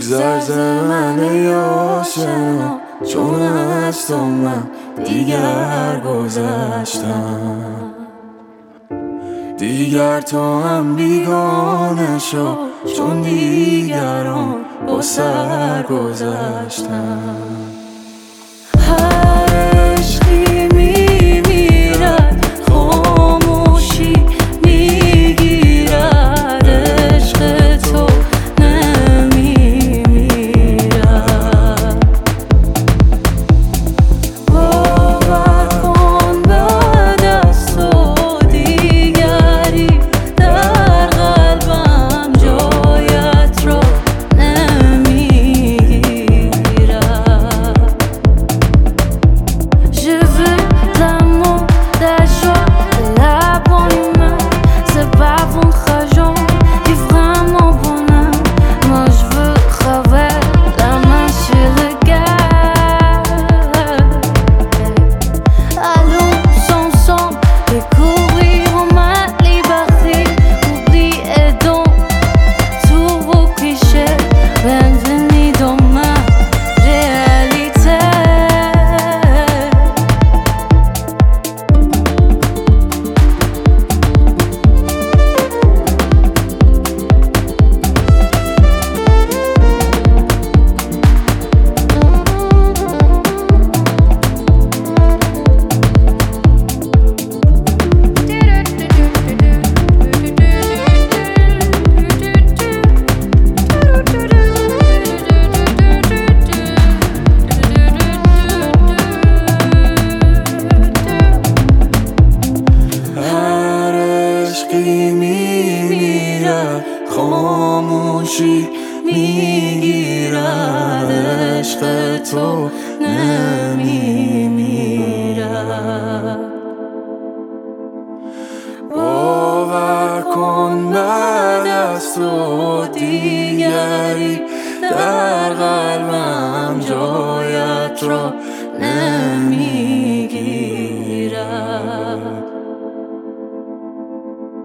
بگذر ز من یا آشنا، چون از تو من دیگر گذشتم. دیگر تو هم بیگانه شو، چون دیگران با سر گذشتم. هر عشقی میمیرد، خاموشی میگیرد، عشق تو نمیمیرد. باور کن بعد از تو دیگری در قلبم جایت را نمیگیرد. Je veux l'amour, la joie, la bonne humeur. C'est pas votre argent qui vraiment bonheur. Moi je veux travailler la main sur le cœur. Allons ensemble découvrir ma liberté. Oubliez donc tous vos clichés. Bienvenue dans ma réalité. هر عشقی میمیرد، خاموشی میگیرد، عشق تو نمیمیرد. باور کن بعد از تو دیگری در قلبم جایت را نمیگیرد.